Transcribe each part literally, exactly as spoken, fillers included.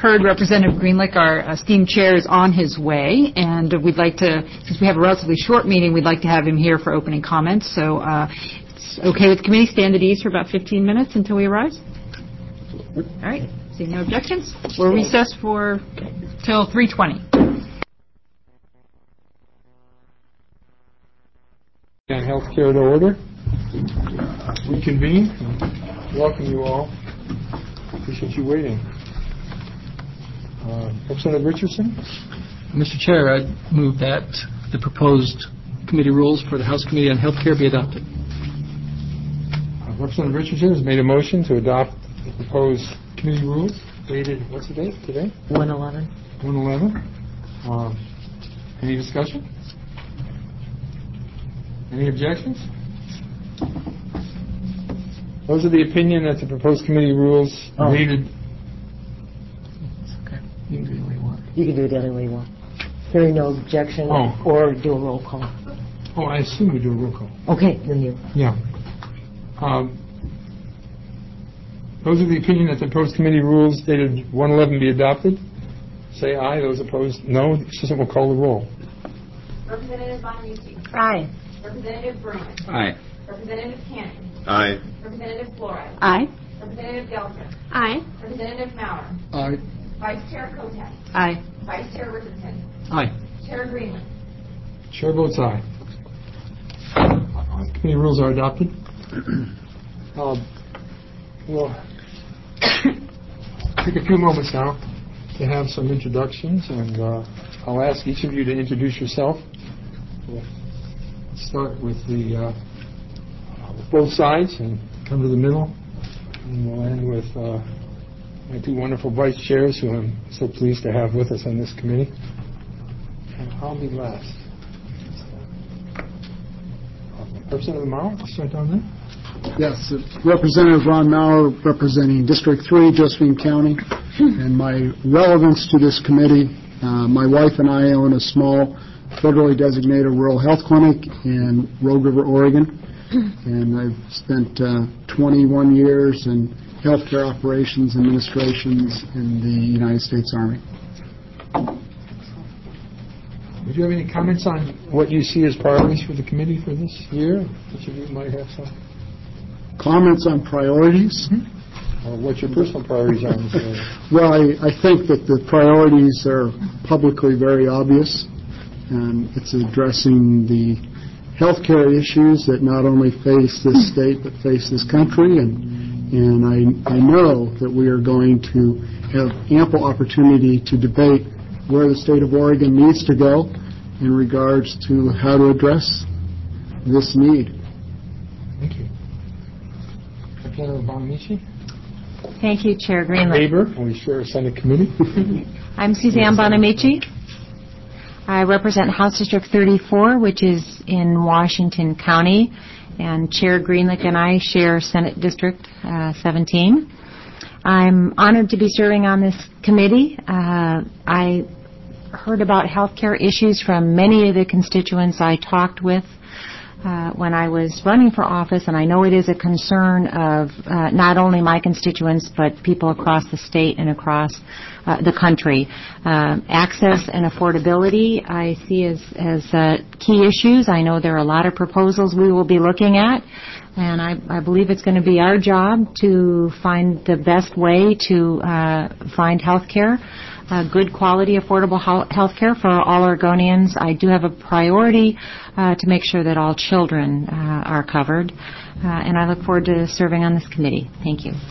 heard, Representative Greenlick, our esteemed chair, is on his way, and we'd like to, since we have a relatively short meeting, we'd like to have him here for opening comments. So uh, it's okay with the committee, stand at ease for about fifteen minutes until he arrives? All right. Seeing no objections, we'll recess for till three twenty. And healthcare to order. Reconvene. Welcome you all. Appreciate you waiting. Uh, Representative Richardson. Mister Chair, I move that the proposed committee rules for the House Committee on Healthcare be adopted. Uh, Representative Richardson has made a motion to adopt the proposed committee rules dated, what's the date today? one eleven. one eleven. Um, any discussion? Any objections? Those are the opinion that the proposed committee rules oh. dated. It's okay. You can do the way you want. You can do it any way you want. Hearing no objection, oh. or do a roll call. Oh, I assume we do a roll call. Okay, then you. Yeah. Um, those are the opinion that the proposed committee rules dated one eleven be adopted. Say aye. Those opposed, no. The assistant will call the roll. Representative Bonamici. Aye. Representative Berman. Aye. Representative Cannon. Aye. Representative Flores. Aye. Representative Gelser. Aye. Representative Maurer. Aye. Vice Chair Kotek. Aye. Vice Chair Richardson. Aye. Chair Greenland. Chair votes aye. Committee rules are adopted. um, we'll take a few moments now to have some introductions, and uh, I'll ask each of you to introduce yourself. We'll start with the uh, with both sides and come to the middle, and we'll end with uh, my two wonderful vice chairs, who I'm so pleased to have with us on this committee. And I'll be last. Representative Maurer, I'll start down there. Yes, uh, Representative Ron Maurer, representing District three, Josephine County. And my relevance to this committee, uh, my wife and I own a small federally designated rural health clinic in Rogue River, Oregon. And I've spent uh, twenty-one years in healthcare operations administrations in the United States Army. Would you have any comments on what you see as priorities for the committee for this year? Each of you might have some. Comments on priorities? Mm-hmm. Or what your personal priorities are in this area? Well, I, I think that the priorities are publicly very obvious, and it's addressing the healthcare issues that not only face this state but face this country, and and I, I know that we are going to have ample opportunity to debate where the state of Oregon needs to go in regards to how to address this need. Thank you. Representative Bonamici. Thank you, Chair Greenland. Neighbor, we share a Senate committee. I'm Suzanne Bonamici. I represent House District thirty-four, which is in Washington County, and Chair Greenlick and I share Senate District uh, seventeen. I'm honored to be serving on this committee. Uh, I heard about health care issues from many of the constituents I talked with uh, when I was running for office, and I know it is a concern of uh, not only my constituents but people across the state and across uh, the country. Uh, access and affordability I see as, as uh, key issues. I know there are a lot of proposals we will be looking at, and I, I believe it's going to be our job to find the best way to uh, find health care, uh, good quality, affordable health care for all Oregonians. I do have a priority uh, to make sure that all children uh, are covered, uh, and I look forward to serving on this committee. Thank you.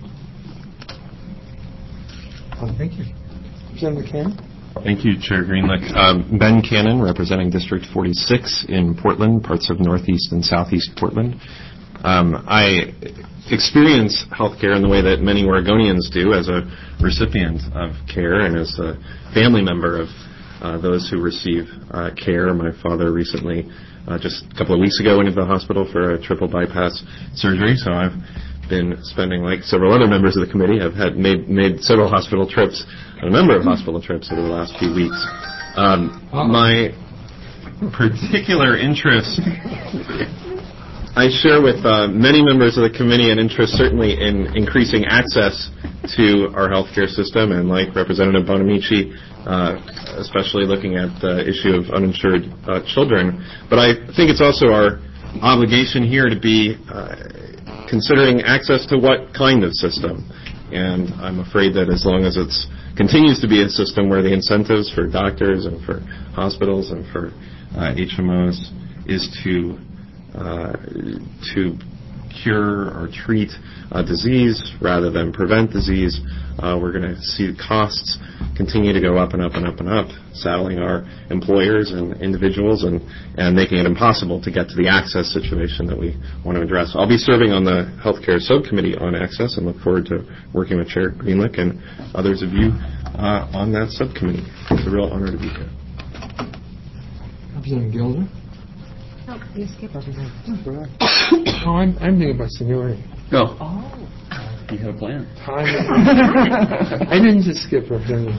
Oh, thank you. Representative Cannon. Thank you, Chair Greenlick. Um, Ben Cannon, representing District forty-six in Portland, parts of northeast and southeast Portland. Um, I experience healthcare in the way that many Oregonians do, as a recipient of care and as a family member of uh, those who receive uh, care. My father recently, uh, just a couple of weeks ago, went into the hospital for a triple bypass surgery, so I've been spending, like several other members of the committee, have had made made several hospital trips, a number of hospital trips over the last few weeks. Um, my particular interest I share with uh, many members of the committee an interest certainly in increasing access to our healthcare system, and like Representative Bonamici, uh, especially looking at the issue of uninsured uh, children. But I think it's also our obligation here to be uh, considering access to what kind of system. And I'm afraid that as long as it continues to be a system where the incentives for doctors and for hospitals and for uh, H M Os is to uh, to cure or treat a disease rather than prevent disease, uh, we're going to see costs continue to go up and up and up and up, saddling our employers and individuals and, and making it impossible to get to the access situation that we want to address. I'll be serving on the Healthcare Subcommittee on Access and look forward to working with Chair Greenlick and others of you uh, on that subcommittee. It's a real honor to be here. Representative Gilder? Oh, you skip Representative. Oh, I'm, I'm thinking about seniority. Oh. Oh. You have a plan. Time. I didn't just skip Representative.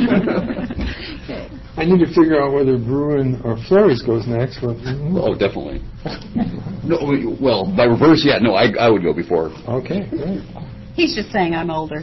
I need to figure out whether Bruin or Flores goes next. But, Oh, definitely. No, well, by reverse, yeah. No, I, I would go before. okay, great. He's just saying I'm older.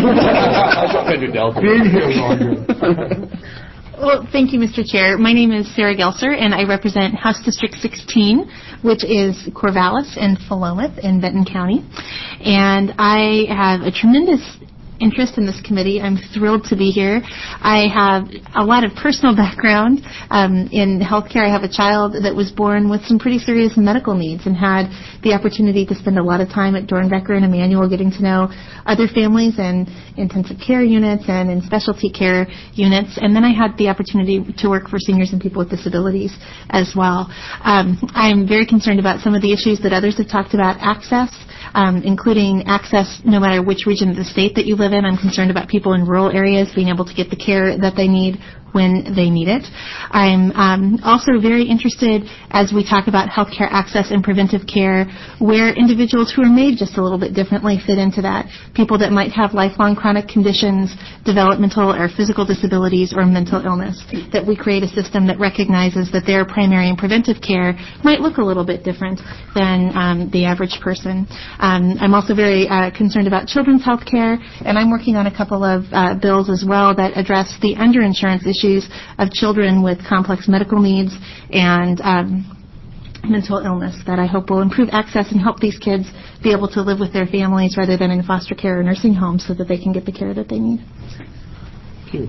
Been here longer. Well, thank you, Mister Chair. My name is Sarah Gelser, and I represent House District sixteen, which is Corvallis and Philomath in Benton County. And I have a tremendous interest in this committee. I'm thrilled to be here. I have a lot of personal background um, in healthcare. I have a child that was born with some pretty serious medical needs and had the opportunity to spend a lot of time at Dornbecker and Emmanuel getting to know other families and intensive care units and in specialty care units. And then I had the opportunity to work for seniors and people with disabilities as well. Um, I'm very concerned about some of the issues that others have talked about, access, um, including access no matter which region of the state that you live in. I'm concerned about people in rural areas being able to get the care that they need when they need it. I'm um, also very interested, as we talk about healthcare access and preventive care, where individuals who are made just a little bit differently fit into that. People that might have lifelong chronic conditions, developmental or physical disabilities, or mental illness, that we create a system that recognizes that their primary and preventive care might look a little bit different than um, the average person. Um, I'm also very uh, concerned about children's health care, and I'm working on a couple of uh, bills as well that address the underinsurance issues of children with complex medical needs and um, mental illness that I hope will improve access and help these kids be able to live with their families rather than in foster care or nursing homes so that they can get the care that they need. Thank you.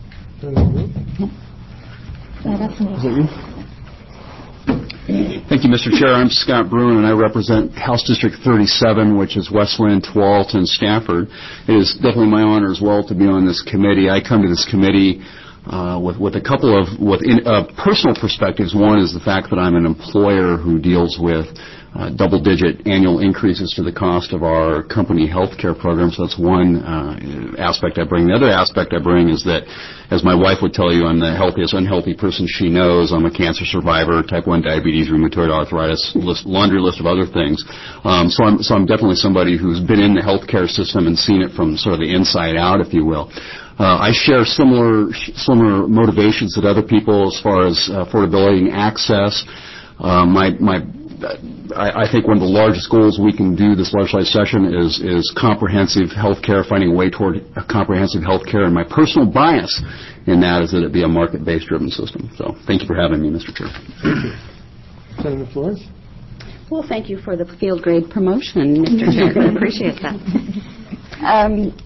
Yeah, that's Is that you? Thank you, Mister Chair. I'm Scott Bruin, and I represent House District thirty-seven, which is Westland, Tualatin, and Stafford. It is definitely my honor as well to be on this committee. I come to this committee Uh, with, with a couple of with in, uh, personal perspectives. One is the fact that I'm an employer who deals with uh, double-digit annual increases to the cost of our company health care program. So that's one uh, aspect I bring. The other aspect I bring is that, as my wife would tell you, I'm the healthiest unhealthy person she knows. I'm a cancer survivor, type one diabetes, rheumatoid arthritis, list, laundry list of other things. Um, so I'm so I'm definitely somebody who's been in the healthcare system and seen it from sort of the inside out, if you will. Uh, I share similar similar motivations that other people as far as uh, affordability and access. Uh, my my, I, I think one of the largest goals we can do this legislative session is is comprehensive health care, finding a way toward a comprehensive health care. And my personal bias in that is that it be a market-based driven system. So thank you for having me, Mister Chair. Thank you. Senator Flores? Well, thank you for the field grade promotion, Mister Chair. I appreciate that. Um,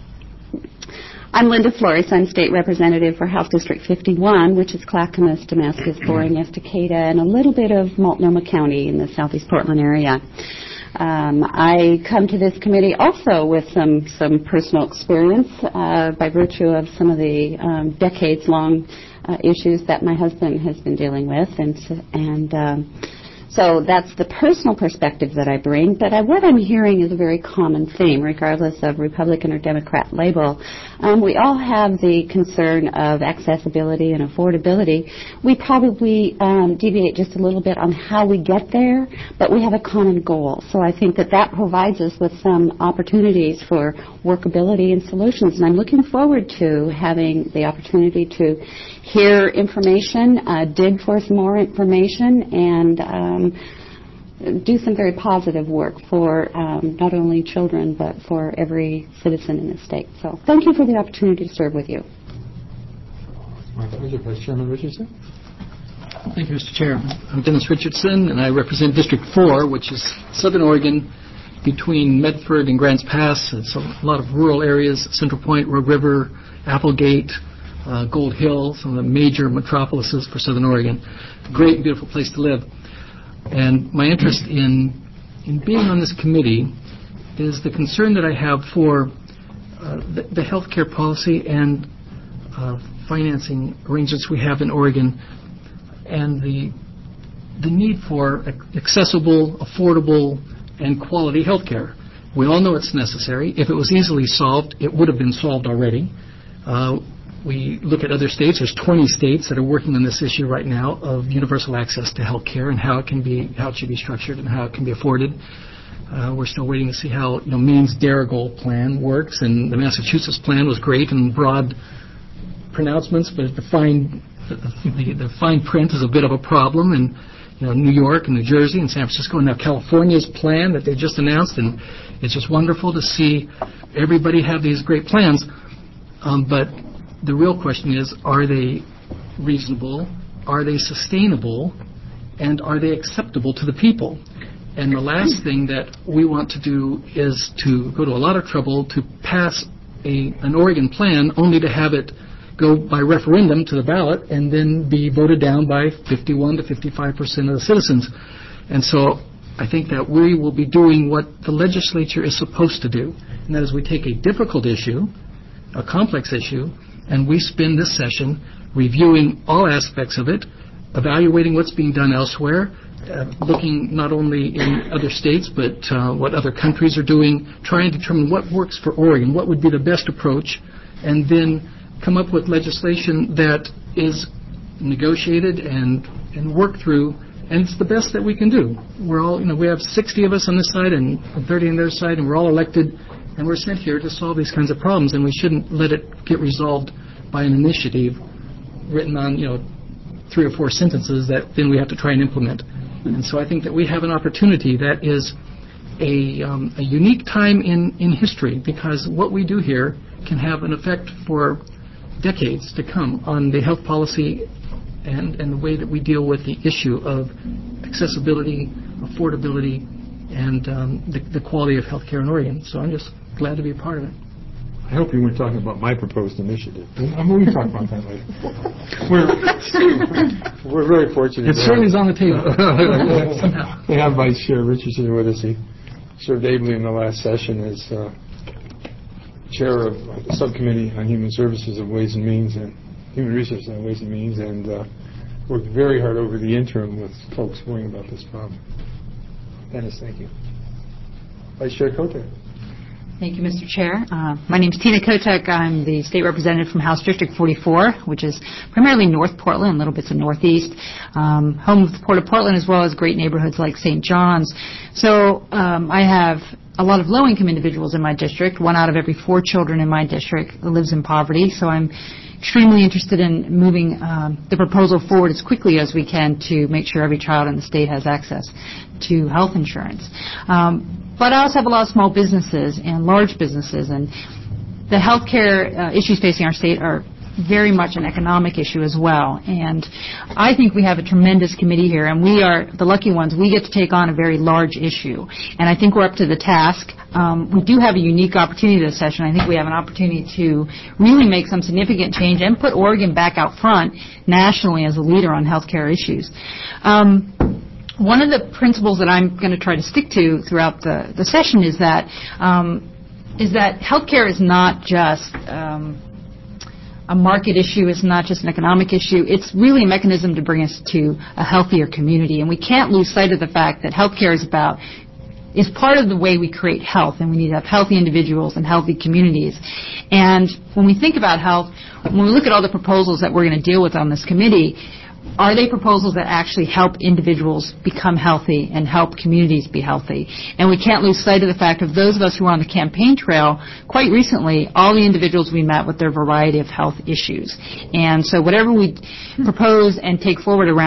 I'm Linda Flores. I'm state representative for House District fifty-one, which is Clackamas, Damascus, Boring, Estacada, and a little bit of Multnomah County in the southeast Portland area. Um, I come to this committee also with some, some personal experience uh, by virtue of some of the um, decades-long uh, issues that my husband has been dealing with, and and um, so that's the personal perspective that I bring. But I, what I'm hearing is a very common theme, regardless of Republican or Democrat label. Um, we all have the concern of accessibility and affordability. We probably um, deviate just a little bit on how we get there, but we have a common goal. So I think that that provides us with some opportunities for workability and solutions. And I'm looking forward to having the opportunity to hear information, uh, dig for some more information, and um, do some very positive work for um, not only children but for every citizen in the state. So thank you for the opportunity to serve with you. My pleasure, Vice Chairman Richardson. Thank you, Mister Chair. I'm Dennis Richardson, and I represent District four, which is Southern Oregon between Medford and Grants Pass. It's a lot of rural areas, Central Point, Rogue River, Applegate, uh, Gold Hill, some of the major metropolises for Southern Oregon. Great, beautiful place to live. And my interest in in being on this committee is the concern that I have for uh, the, the health care policy and uh, financing arrangements we have in Oregon, and the the need for accessible, affordable, and quality health care. We all know it's necessary. If it was easily solved, it would have been solved already. Uh, we look at other states. There's twenty states that are working on this issue right now of universal access to health care and how it can be, how it should be structured and how it can be afforded. Uh, we're still waiting to see how you know, Maine's Derigold plan works, and the Massachusetts plan was great and broad pronouncements, but the fine, the, the, the fine print is a bit of a problem. And you know, New York and New Jersey and San Francisco, and now California's plan that they just announced, and it's just wonderful to see everybody have these great plans. Um, but the real question is, are they reasonable? Are they sustainable? And are they acceptable to the people? And the last thing that we want to do is to go to a lot of trouble to pass a, an Oregon plan only to have it go by referendum to the ballot and then be voted down by fifty-one to fifty-five percent of the citizens. And so I think that we will be doing what the legislature is supposed to do, and that is we take a difficult issue, a complex issue, and we spend this session reviewing all aspects of it, evaluating what's being done elsewhere, uh, looking not only in other states but uh, what other countries are doing, trying to determine what works for Oregon, what would be the best approach, and then come up with legislation that is negotiated and and worked through, and it's the best that we can do. We're all, you know, we have sixty of us on this side and thirty on the other side, and we're all elected, and we're sent here to solve these kinds of problems, and we shouldn't let it get resolved by an initiative written on, you know, three or four sentences that then we have to try and implement. And so I think that we have an opportunity that is a, um, a unique time in, in history, because what we do here can have an effect for decades to come on the health policy and, and the way that we deal with the issue of accessibility, affordability, and um, the, the quality of health care in Oregon. So I'm just glad to be a part of it. I hope you weren't talking about my proposed initiative. I'm going to talk about that later. We're, we're very fortunate. It certainly is on the table. We have Vice Chair Richardson with us. He served ably in the last session as uh, Chair of the Subcommittee on Human Services of Ways and Means and Human Resources on Ways and Means, and uh, worked very hard over the interim with folks worrying about this problem. Dennis, thank you. Vice Chair Kotek. Thank you, Mister Chair. Uh, my name is Tina Kotek. I'm the state representative from House District forty-four, which is primarily North Portland, little bits of Northeast, um, home of the Port of Portland, as well as great neighborhoods like Saint John's. So um, I have a lot of low-income individuals in my district. One out of every four children in my district lives in poverty, so I'm extremely interested in moving um, the proposal forward as quickly as we can to make sure every child in the state has access to health insurance. Um, but I also have a lot of small businesses and large businesses, and the health care uh, issues facing our state are very much an economic issue as well. And I think we have a tremendous committee here, and we are the lucky ones. We get to take on a very large issue, and I think we're up to the task. Um, we do have a unique opportunity this session. I think we have an opportunity to really make some significant change and put Oregon back out front nationally as a leader on health care issues. Um, one of the principles that I'm going to try to stick to throughout the, the session is that um, is that health care is not just um, a market issue. It's not just an economic issue. It's really a mechanism to bring us to a healthier community. And we can't lose sight of the fact that health care is about is part of the way we create health, and we need to have healthy individuals and healthy communities. And when we think about health, when we look at all the proposals that we're going to deal with on this committee, are they proposals that actually help individuals become healthy and help communities be healthy? And we can't lose sight of the fact of those of us who were on the campaign trail quite recently, all the individuals we met with their variety of health issues. And so whatever we propose and take forward around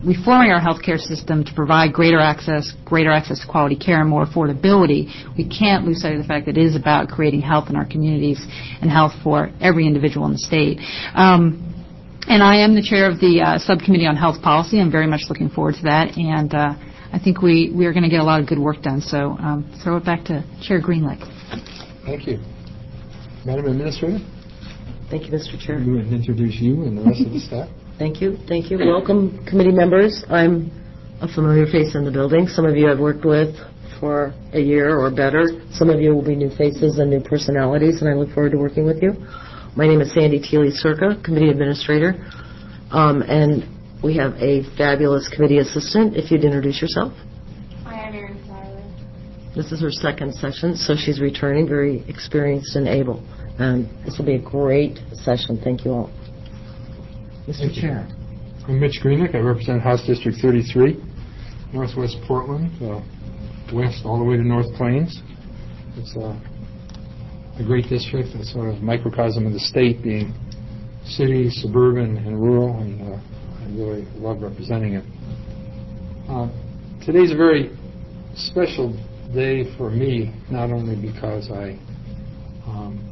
reforming our healthcare system to provide greater access, greater access to quality care and more affordability, we can't lose sight of the fact that it is about creating health in our communities and health for every individual in the state. Um, and I am the chair of the uh, subcommittee on health policy. I'm very much looking forward to that, and uh, I think we, we are going to get a lot of good work done. So um, throw it back to Chair Greenlick. Thank you. Madam Administrator? Thank you, Mister Chair. You and introduce you and the rest of the staff. Thank you. Thank you. Welcome, committee members. I'm a familiar face in the building. Some of you I've worked with for a year or better. Some of you will be new faces and new personalities, and I look forward to working with you. My name is Sandy Teely-Circa, committee administrator, um, and we have a fabulous committee assistant. If you'd introduce yourself. Hi, I'm Erin Seiler. This is her second session, so she's returning, very experienced and able. And this will be a great session. Thank you all. Mister Thank you. Chair. I'm Mitch Greenlick. I represent House District thirty-three, Northwest Portland, uh, west all the way to North Plains. It's uh, a great district, a sort of microcosm of the state, being city, suburban, and rural, and uh, I really love representing it. Uh, today's a very special day for me, not only because I um,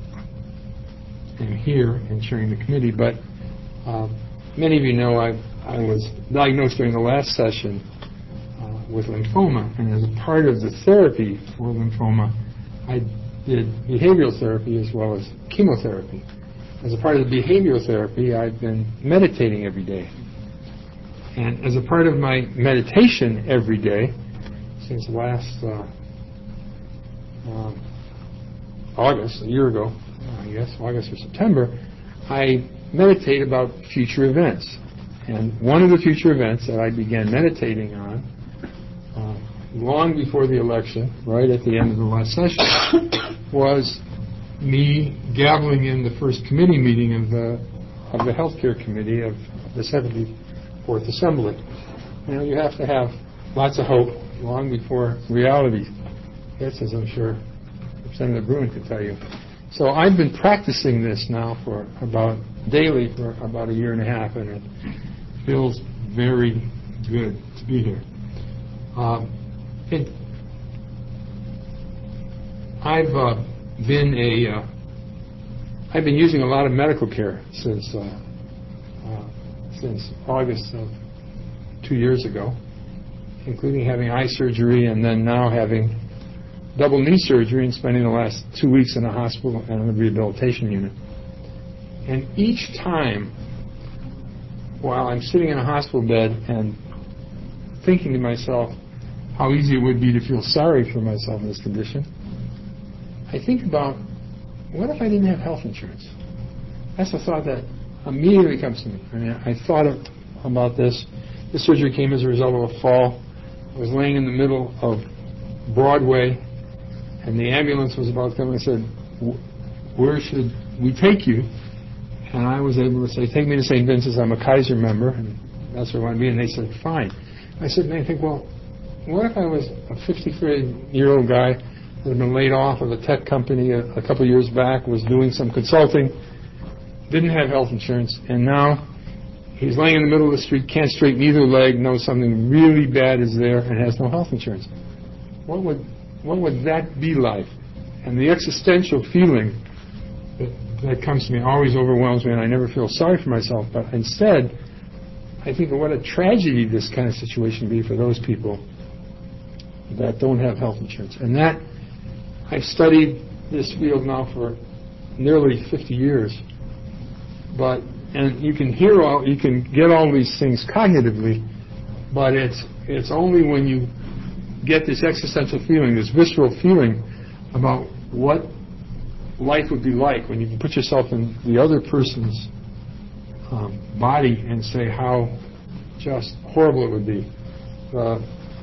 am here and chairing the committee, but uh, many of you know I, I was diagnosed during the last session uh, with lymphoma, and as a part of the therapy for lymphoma, I did behavioral therapy as well as chemotherapy. As a part of the behavioral therapy, I've been meditating every day. And as a part of my meditation every day, since last uh, um, August, a year ago, I guess, August or September, I meditate about future events. And one of the future events that I began meditating on uh, long before the election, right at the end of the last session, was me gaveling in the first committee meeting of the of the Healthcare Committee of the seventy-fourth Assembly. You know, you have to have lots of hope long before reality hits, as I'm sure Senator Bruin could tell you. So I've been practicing this now for about daily for about a year and a half, and it feels very good to be here. Um, it, I've uh, been a uh, I've been using a lot of medical care since uh, uh, since August of two years ago, including having eye surgery and then now having double knee surgery and spending the last two weeks in a hospital and in a rehabilitation unit. And each time, while I'm sitting in a hospital bed and thinking to myself how easy it would be to feel sorry for myself in this condition, I think about, what if I didn't have health insurance? That's a thought that immediately comes to me. I mean, I thought of, about this. This surgery came as a result of a fall. I was laying in the middle of Broadway, and the ambulance was about to come, and I said, where should we take you? And I was able to say, take me to Saint Vincent's. I'm a Kaiser member, and that's where I want to be. And they said, fine. I said, and I think, well, what if I was a fifty-three-year-old guy that had been laid off of a tech company a, a couple of years back, was doing some consulting, didn't have health insurance, and now he's laying in the middle of the street, can't straighten either leg, knows something really bad is there, and has no health insurance. What would what would that be like? And the existential feeling that, that comes to me always overwhelms me, and I never feel sorry for myself. But instead, I think of what a tragedy this kind of situation would be for those people that don't have health insurance. And that, I've studied this field now for nearly fifty years. But and you can hear all, you can get all these things cognitively, but it's it's only when you get this existential feeling, this visceral feeling about what life would be like when you can put yourself in the other person's um, body and say how just horrible it would be. Uh,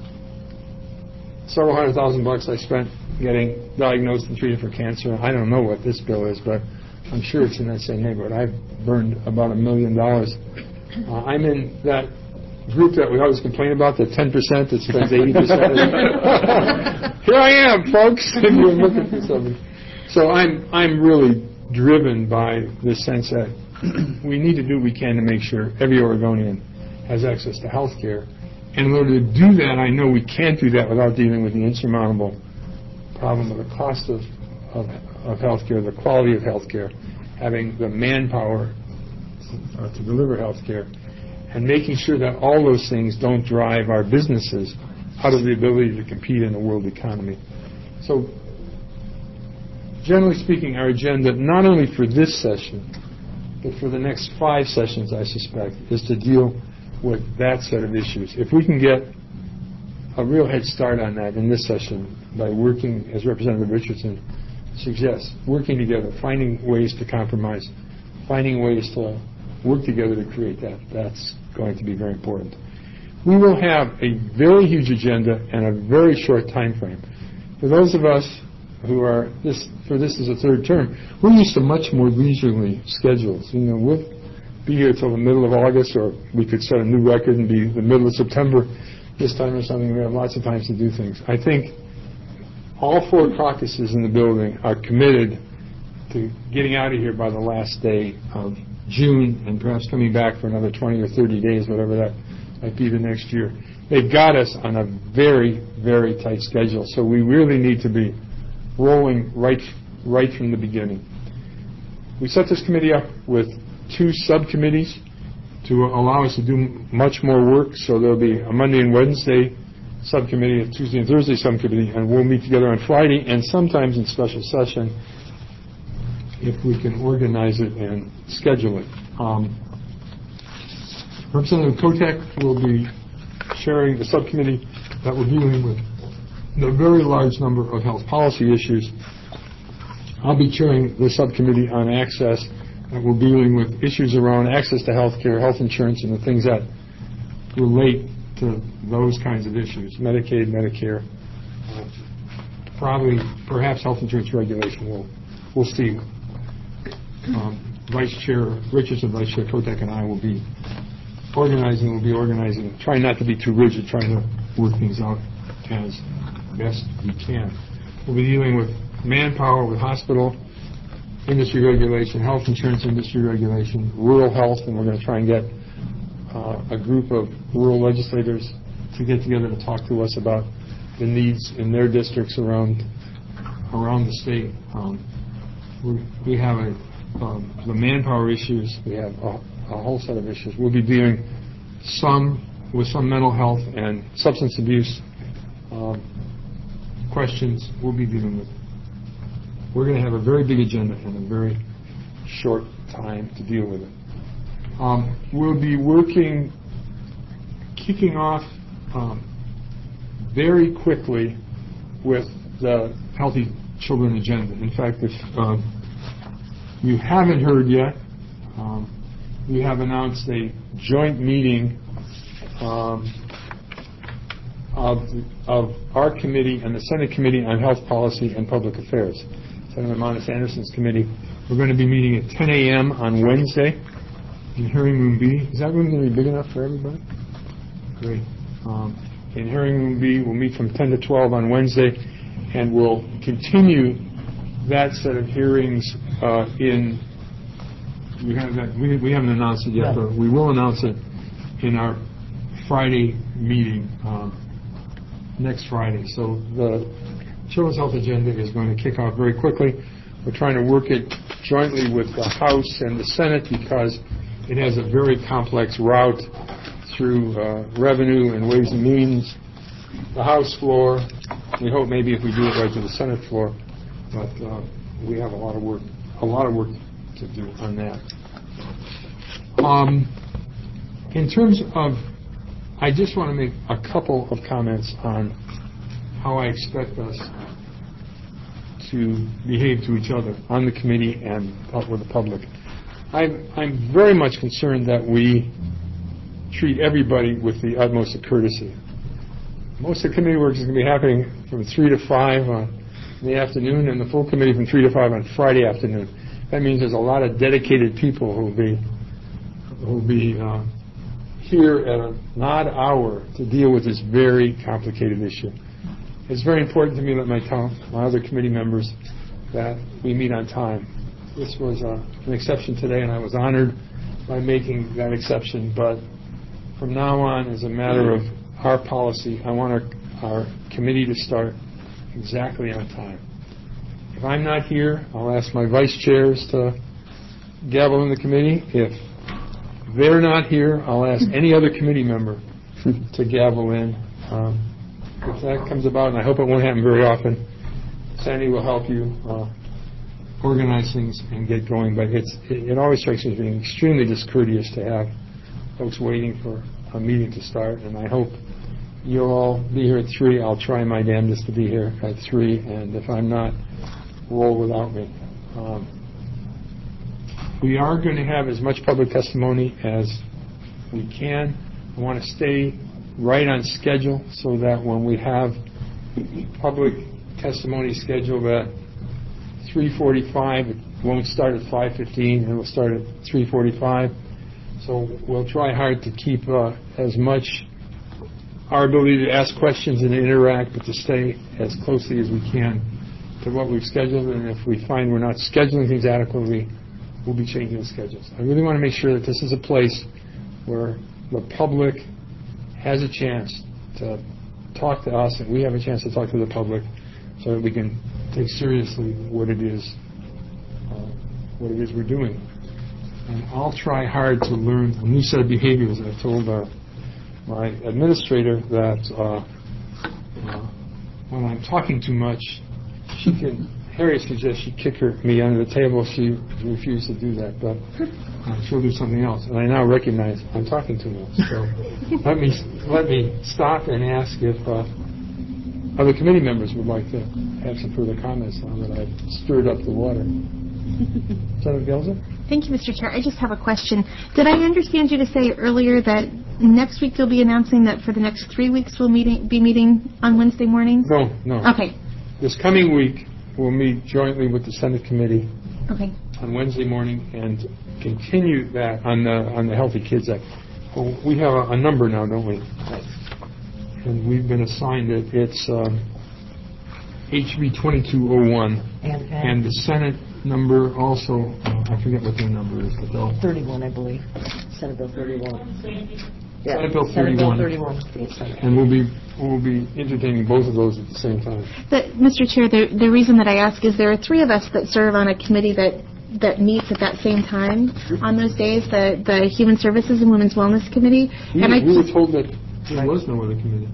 several hundred thousand bucks I spent getting diagnosed and treated for cancer. I don't know what this bill is, but I'm sure it's in that same neighborhood. I've burned about a million dollars. Uh, I'm in that group that we always complain about, the ten percent that spends eighty percent. Here I am, folks, if you're looking for something. So I'm I'm really driven by this sense that we need to do what we can to make sure every Oregonian has access to health care. And in order to do that, I know we can't do that without dealing with the insurmountable problem of the cost of, of, of health care, the quality of health care, having the manpower uh, to deliver health care, and making sure that all those things don't drive our businesses out of the ability to compete in the world economy. So, generally speaking, our agenda, not only for this session, but for the next five sessions, I suspect, is to deal with that set of issues. If we can get a real head start on that in this session by working, as Representative Richardson suggests, working together, finding ways to compromise, finding ways to work together to create that, that's going to be very important. We will have a very huge agenda and a very short time frame. For those of us who are, this for this is a third term, we're used to much more leisurely schedules. You know, we'll be here till the middle of August, or we could set a new record and be the middle of September this time or something. We have lots of times to do things. I think all four caucuses in the building are committed to getting out of here by the last day of June and perhaps coming back for another twenty or thirty days, whatever that might be the next year. They've got us on a very, very tight schedule, so we really need to be rolling right, right from the beginning. We set this committee up with two subcommittees to allow us to do much more work, so there'll be a Monday and Wednesday subcommittee, a Tuesday and Thursday subcommittee, and we'll meet together on Friday and sometimes in special session if we can organize it and schedule it. Um, Representative Kotek will be chairing the subcommittee that we're dealing with the very large number of health policy issues. I'll be chairing the subcommittee on access that we're dealing with issues around access to health care, health insurance, and the things that relate to those kinds of issues, Medicaid, Medicare, uh, probably, perhaps health insurance regulation. We'll, we'll see. Um, Vice Chair Richardson, Vice Chair Kotek, and I will be organizing, we'll be organizing, trying not to be too rigid, trying to work things out as best we can. We'll be dealing with manpower, with hospital industry regulation, health insurance industry regulation, rural health, and we're going to try and get uh, a group of rural legislators to get together to talk to us about the needs in their districts around around the state. Um, we, we have a, um, the manpower issues. We have a, a whole set of issues. We'll be dealing some with some mental health and substance abuse um, questions we'll be dealing with. We're going to have a very big agenda and a very short time to deal with it. Um, we'll be working, kicking off um, very quickly with the Healthy Children agenda. In fact, if um, you haven't heard yet, um, we have announced a joint meeting um, of, of our committee and the Senate Committee on Health Policy and Public Affairs. Senator Monis Anderson's committee. We're going to be meeting at ten a.m. on Wednesday in Hearing Room B. Is that room going to be big enough for everybody? Great. Um, in Hearing Room B, we'll meet from ten to twelve on Wednesday, and we'll continue that set of hearings uh, in. We, have that, we, we haven't announced it yet, but we will announce it in our Friday meeting um, next Friday. So the Children's Health Agenda is going to kick off very quickly. We're trying to work it jointly with the House and the Senate because it has a very complex route through uh, revenue and ways and means. The House floor, we hope maybe if we do it right to the Senate floor, but uh, we have a lot of work, a lot of work to do on that. Um, in terms of, I just want to make a couple of comments on how I expect us to behave to each other on the committee and with the public. I'm, I'm very much concerned that we treat everybody with the utmost of courtesy. Most of the committee work is going to be happening from three to five on, in the afternoon, and the full committee from three to five on Friday afternoon. That means there's a lot of dedicated people who will be, who will be uh, here at an odd hour to deal with this very complicated issue. It's very important to me that my, my other committee members that we meet on time. This was uh, an exception today, and I was honored by making that exception, but from now on, as a matter of our policy, I want our, our committee to start exactly on time. If I'm not here, I'll ask my vice chairs to gavel in the committee. If they're not here, I'll ask any other committee member to gavel in. Um, if that comes about, and I hope it won't happen very often, Sandy will help you uh, organize things and get going. But it's, it, it always strikes me as being extremely discourteous to have folks waiting for a meeting to start. And I hope you'll all be here at three. I'll try my damnedest to be here at three. And if I'm not, roll without me. Um, we are going to have as much public testimony as we can. I want to stay right on schedule so that when we have public testimony scheduled at three forty-five, it won't start at five fifteen, and it will start at three forty-five. So we'll try hard to keep uh, as much our ability to ask questions and interact, but to stay as closely as we can to what we've scheduled. And if we find we're not scheduling things adequately, we'll be changing the schedules. I really want to make sure that this is a place where the public has a chance to talk to us, and we have a chance to talk to the public, so that we can take seriously what it is, uh, what it is we're doing. And I'll try hard to learn a new set of behaviors. I've told uh, my administrator that uh, uh, when I'm talking too much, she can. Harriet suggests she kick her, me under the table. She refused to do that, but uh, she'll do something else. And I now recognize I'm talking too much. So let me let me stop and ask if uh, other committee members would like to have some further comments now that I've stirred up the water. Senator Gelser? Thank you, Mister Chair. I just have a question. Did I understand you to say earlier that next week you'll be announcing that for the next three weeks we'll meeting, be meeting on Wednesday mornings? No, no. Okay. This coming week, we'll meet jointly with the Senate committee okay. on Wednesday morning and continue that on the on the Healthy Kids Act. Well, we have a, a number now, don't we? And we've been assigned it. It's um, H B twenty-two oh one. And, and the Senate number also, uh, I forget what their number is, but they'll... thirty-one, I believe. Senate Bill thirty-one. Yeah. Senate Bill Senate Bill thirty-one. thirty-one. And we'll be we'll be entertaining both of those at the same time. But, Mister Chair, the, the reason that I ask is there are three of us that serve on a committee that, that meets at that same time on those days, the, the Human Services and Women's Wellness Committee. We, and I we were told that there was no other committee.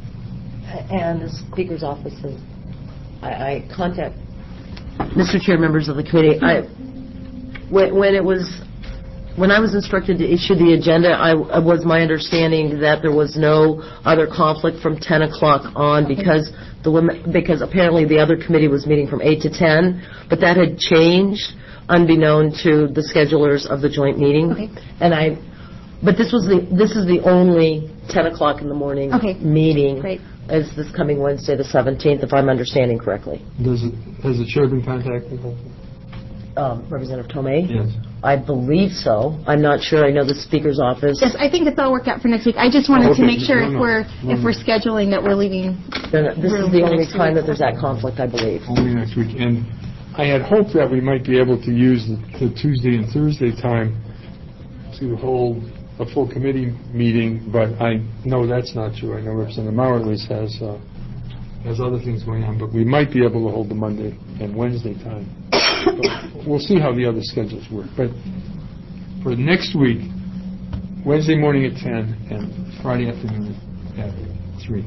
And the Speaker's office, has, I, I contact Mister Chair, members of the committee. I, when, when it was, when I was instructed to issue the agenda, I, it was my understanding that there was no other conflict from ten o'clock on because the women, because apparently the other committee was meeting from eight to ten, but that had changed unbeknown to the schedulers of the joint meeting. Okay. And I, but this was the this is the only ten o'clock in the morning okay. meeting. Great. Is this coming Wednesday the seventeenth, if I'm understanding correctly? Does it, has the chair been contacted? Um, Representative Tomei? Yes. I believe so. I'm not sure. I know the Speaker's office. Yes, I think it's all worked out for next week. I just wanted oh, okay. to make sure no, if no. we're no, if we're scheduling that we're leaving. Then this is room the for only next time week. that there's that conflict, I believe. Only next week. And I had hoped that we might be able to use the, the Tuesday and Thursday time to hold a full committee meeting, but I know that's not true. I know Representative Maurer at least has uh, has other things going on, but we might be able to hold the Monday and Wednesday time. But we'll see how the other schedules work. But for next week, Wednesday morning at ten and Friday afternoon at three.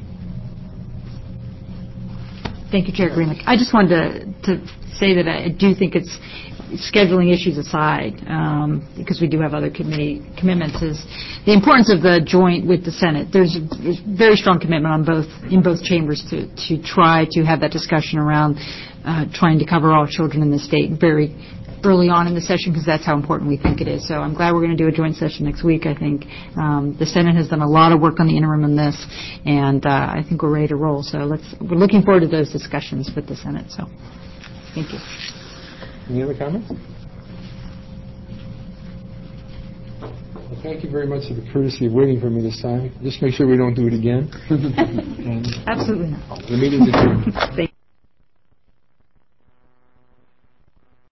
Thank you, Chair Greenlick. I just wanted to, to say that I do think it's scheduling issues aside, um, because we do have other committee commitments, is the importance of the joint with the Senate. There's a, there's very strong commitment on both in both chambers to, to try to have that discussion around uh, trying to cover all children in the state very early on in the session, because that's how important we think it is. So I'm glad we're going to do a joint session next week. I think um, the Senate has done a lot of work on the interim on this, and uh, I think we're ready to roll. So let's we're looking forward to those discussions with the Senate. So thank you. Any other comments? Well, thank you very much for the courtesy of waiting for me this time. Just make sure we don't do it again. and Absolutely not. The meeting's adjourned. Thank